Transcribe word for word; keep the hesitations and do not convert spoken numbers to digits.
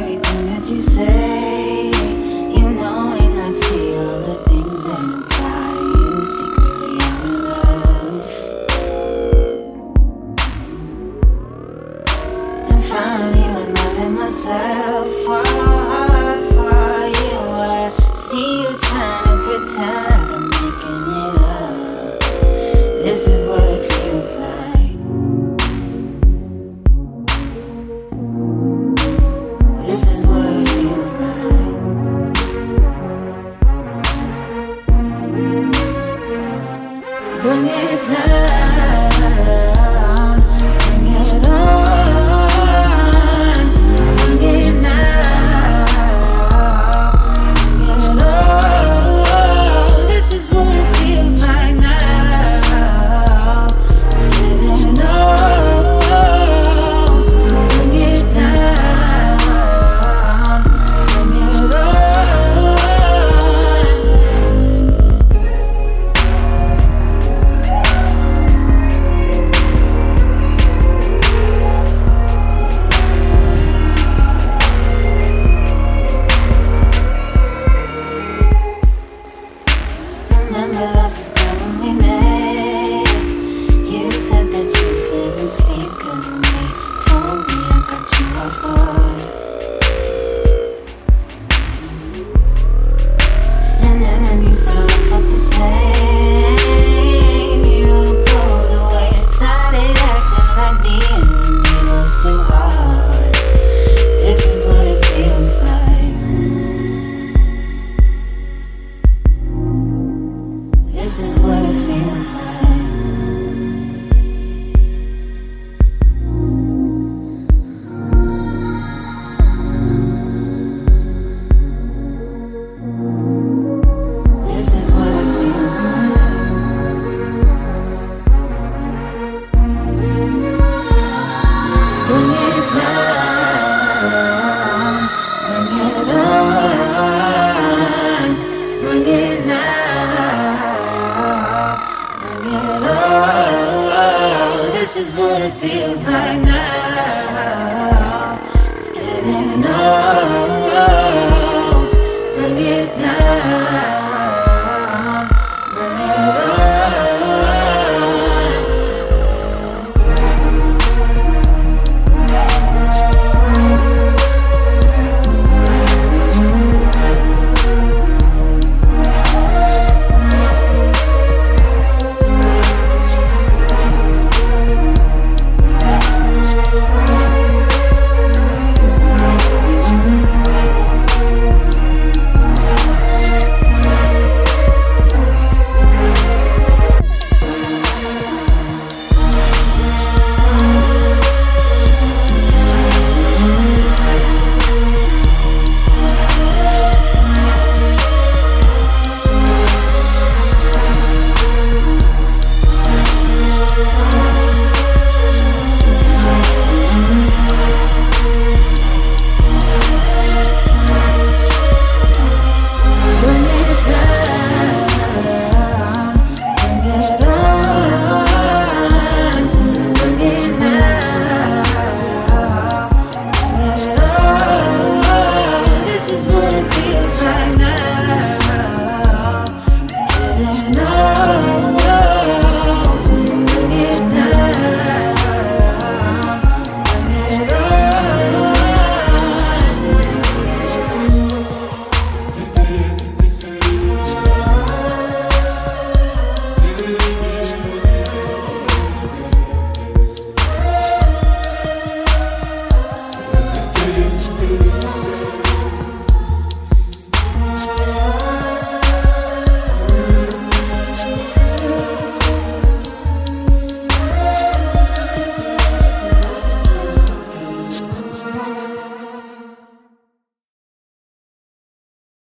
everything that you say. You knowing I see all the things that imply you secretly are in love. And finally when I let myself fall hard for you, I see you trying to pretend like I'm making it up. This is what it feels like. This is what it feels like. Bring it down, bring it on, bring it now, bring it on. This is what it feels like now. It's getting old. Bring it down. Remember the first time when we met, you said that you couldn't sleep cause of me. Told me I got you off guard. And then when you saw I felt the same, you pulled away and started acting like being with me was too hard. This is what it feels like. This is what it feels like. This is what it feels like. Bring it down, bring it on, bring it now. This is what it feels like now. It's getting old. Bring it down.